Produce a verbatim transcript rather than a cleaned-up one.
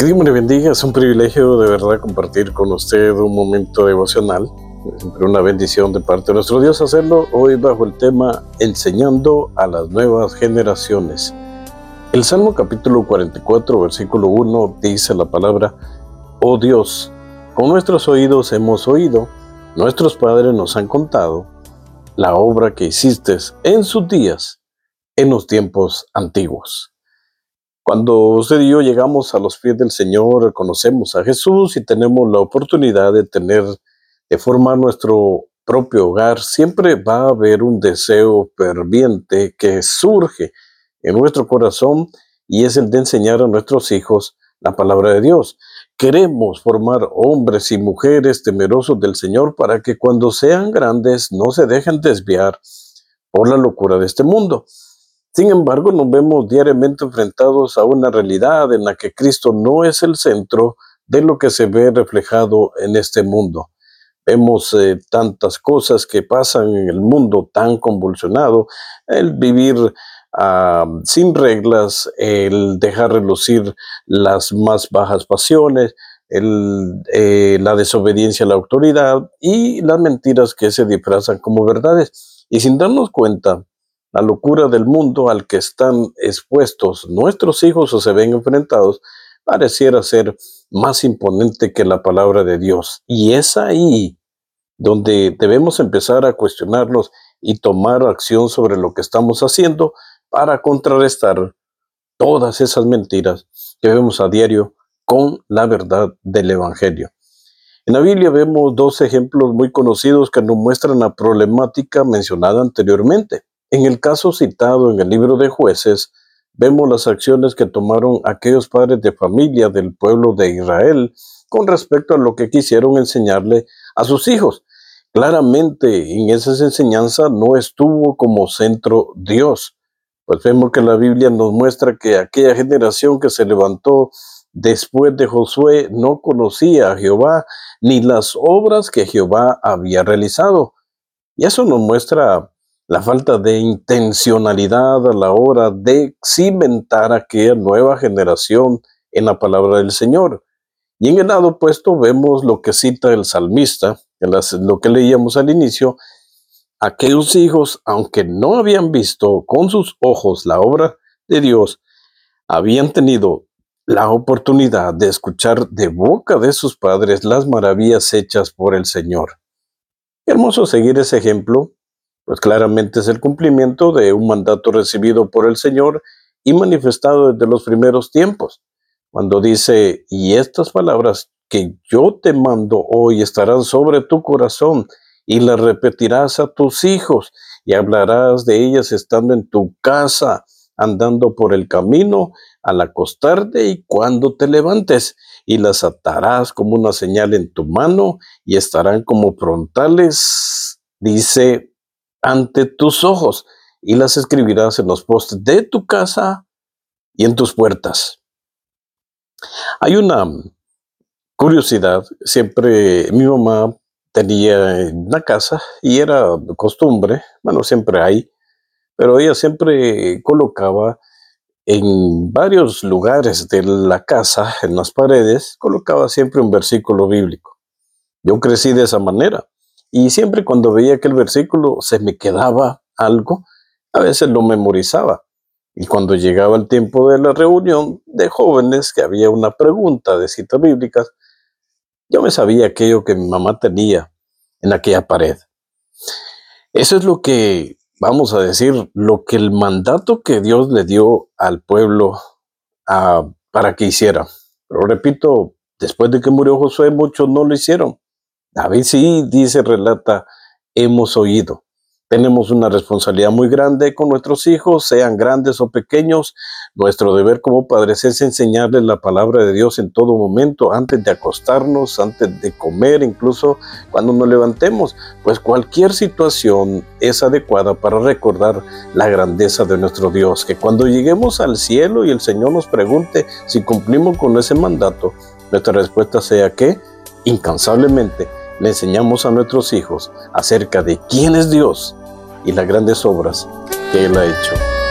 Que Dios me le bendiga, es un privilegio de verdad compartir con usted un momento devocional, siempre una bendición de parte de nuestro Dios hacerlo hoy bajo el tema Enseñando a las nuevas generaciones. El Salmo capítulo cuarenta y cuatro, versículo uno dice la palabra: Oh Dios, con nuestros oídos hemos oído, nuestros padres nos han contado la obra que hiciste en sus días, en los tiempos antiguos. Cuando usted y yo llegamos a los pies del Señor, conocemos a Jesús y tenemos la oportunidad de tener, de formar nuestro propio hogar, siempre va a haber un deseo ferviente que surge en nuestro corazón y es el de enseñar a nuestros hijos la palabra de Dios. Queremos formar hombres y mujeres temerosos del Señor para que cuando sean grandes no se dejen desviar por la locura de este mundo. Sin embargo, nos vemos diariamente enfrentados a una realidad en la que Cristo no es el centro de lo que se ve reflejado en este mundo. Vemos eh, tantas cosas que pasan en el mundo tan convulsionado, el vivir uh, sin reglas, el dejar relucir las más bajas pasiones, el, eh, la desobediencia a la autoridad y las mentiras que se disfrazan como verdades. Y sin darnos cuenta, la locura del mundo al que están expuestos nuestros hijos o se ven enfrentados pareciera ser más imponente que la palabra de Dios. Y es ahí donde debemos empezar a cuestionarnos y tomar acción sobre lo que estamos haciendo para contrarrestar todas esas mentiras que vemos a diario con la verdad del Evangelio. En la Biblia vemos dos ejemplos muy conocidos que nos muestran la problemática mencionada anteriormente. En el caso citado en el libro de Jueces, vemos las acciones que tomaron aquellos padres de familia del pueblo de Israel con respecto a lo que quisieron enseñarle a sus hijos. Claramente en esas enseñanzas no estuvo como centro Dios, pues vemos que la Biblia nos muestra que aquella generación que se levantó después de Josué no conocía a Jehová ni las obras que Jehová había realizado. Y eso nos muestra la falta de intencionalidad a la hora de cimentar a aquella nueva generación en la palabra del Señor. Y en el lado opuesto vemos lo que cita el salmista, en las, lo que leíamos al inicio: aquellos hijos, aunque no habían visto con sus ojos la obra de Dios, habían tenido la oportunidad de escuchar de boca de sus padres las maravillas hechas por el Señor. Hermoso seguir ese ejemplo, pues claramente es el cumplimiento de un mandato recibido por el Señor y manifestado desde los primeros tiempos, cuando dice: y estas palabras que yo te mando hoy estarán sobre tu corazón, y las repetirás a tus hijos, y hablarás de ellas estando en tu casa, andando por el camino, al acostarte y cuando te levantes, y las atarás como una señal en tu mano, y estarán como frontales, dice, ante tus ojos, y las escribirás en los postes de tu casa y en tus puertas. Hay una curiosidad, siempre mi mamá tenía una casa y era costumbre, bueno, siempre hay, pero ella siempre colocaba en varios lugares de la casa, en las paredes, colocaba siempre un versículo bíblico. Yo crecí de esa manera y siempre cuando veía aquel versículo se me quedaba algo, a veces lo memorizaba. Y cuando llegaba el tiempo de la reunión de jóvenes, que había una pregunta de citas bíblicas, yo me sabía aquello que mi mamá tenía en aquella pared. Eso es lo que, vamos a decir, lo que el mandato que Dios le dio al pueblo a, para que hiciera. Pero repito, después de que murió Josué, muchos no lo hicieron. David sí dice, relata, hemos oído. Tenemos una responsabilidad muy grande con nuestros hijos, sean grandes o pequeños. Nuestro deber como padres es enseñarles la palabra de Dios en todo momento, antes de acostarnos, antes de comer, incluso cuando nos levantemos. Pues cualquier situación es adecuada para recordar la grandeza de nuestro Dios. Que cuando lleguemos al cielo y el Señor nos pregunte si cumplimos con ese mandato, nuestra respuesta sea que, incansablemente, le enseñamos a nuestros hijos acerca de quién es Dios y las grandes obras que Él ha hecho.